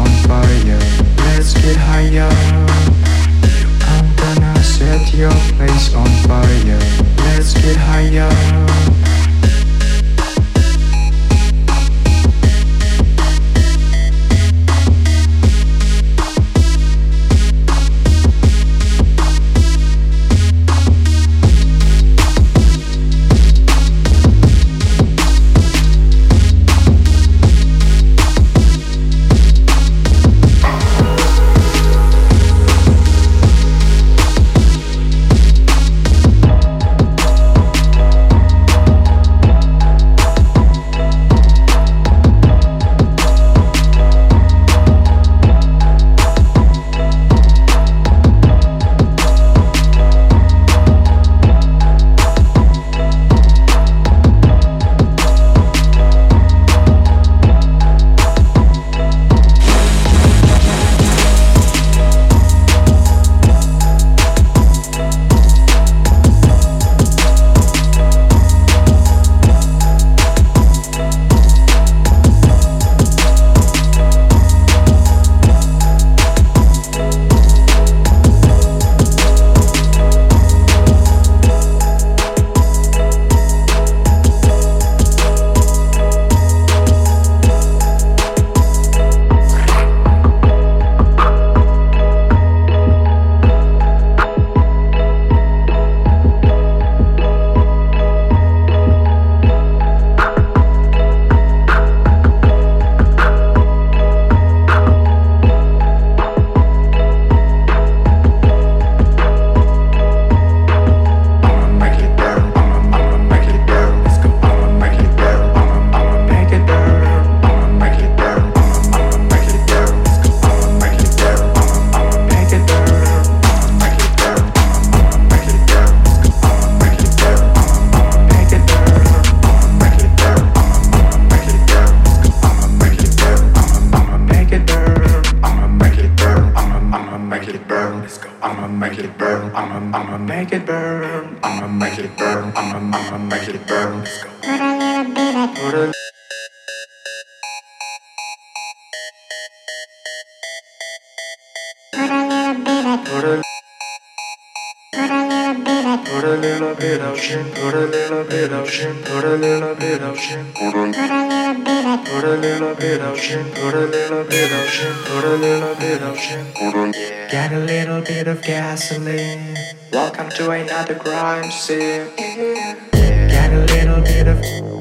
on fire. Let's get higher. I'm gonna set your place on fire. Let's get higher. I'ma make it burn. I'ma make it burn. I'ma make it burn. I'ma make it burn. Let's go. Put a little bit of. Put a Put a little bit of shit, put a little bit of shit, put a little bit of shit, put a little bit of shit, put a little bit of shit, put a little bit of shit. Get a little bit of gasoline. Welcome to another crime scene. Get a little bit of